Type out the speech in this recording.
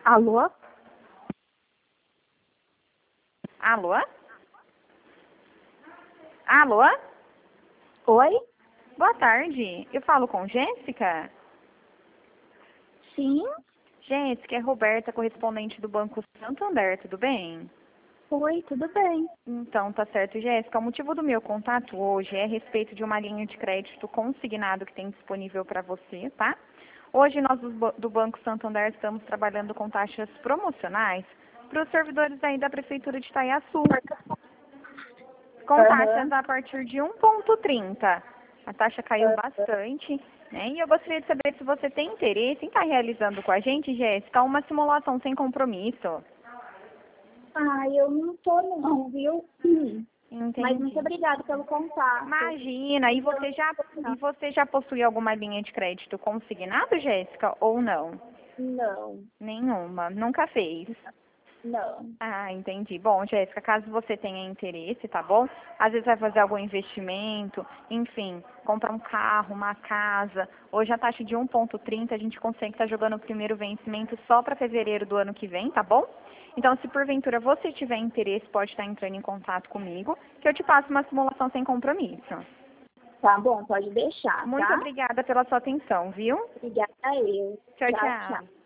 Alô? Alô? Alô? Oi? Boa tarde. Eu falo com Jéssica? Sim? Jéssica, é Roberta, correspondente do Banco Santander, tudo bem? Oi, tudo bem? Então, tá certo, Jéssica. O motivo do meu contato hoje é a respeito de uma linha de crédito consignado que tem disponível para você, tá? Hoje nós do Banco Santander estamos trabalhando com taxas promocionais para os servidores aí da Prefeitura de Itaiaçu, com taxas a partir de 1,30. A taxa caiu bastante, né? E eu gostaria de saber se você tem interesse em estar realizando com a gente, Jéssica, uma simulação sem compromisso. Ah, eu não tô não, viu? Mas muito Entendi. obrigada pelo contato. Imagina, e você já possui alguma linha de crédito consignado, Jéssica, ou não? Não, Nenhuma, nunca fez. não. Ah, entendi. Bom, Jéssica, caso você tenha interesse, tá bom? Às vezes vai fazer algum investimento, enfim, comprar um carro, uma casa. Hoje a taxa de 1,30 a gente consegue estar jogando o primeiro vencimento só para fevereiro do ano que vem, tá bom? Então, se porventura você tiver interesse, pode estar entrando em contato comigo, que eu te passo uma simulação sem compromisso. Tá bom, pode deixar, Muito tá? obrigada pela sua atenção, viu? Obrigada a eu. Tchau, Tchau, tchau. tchau.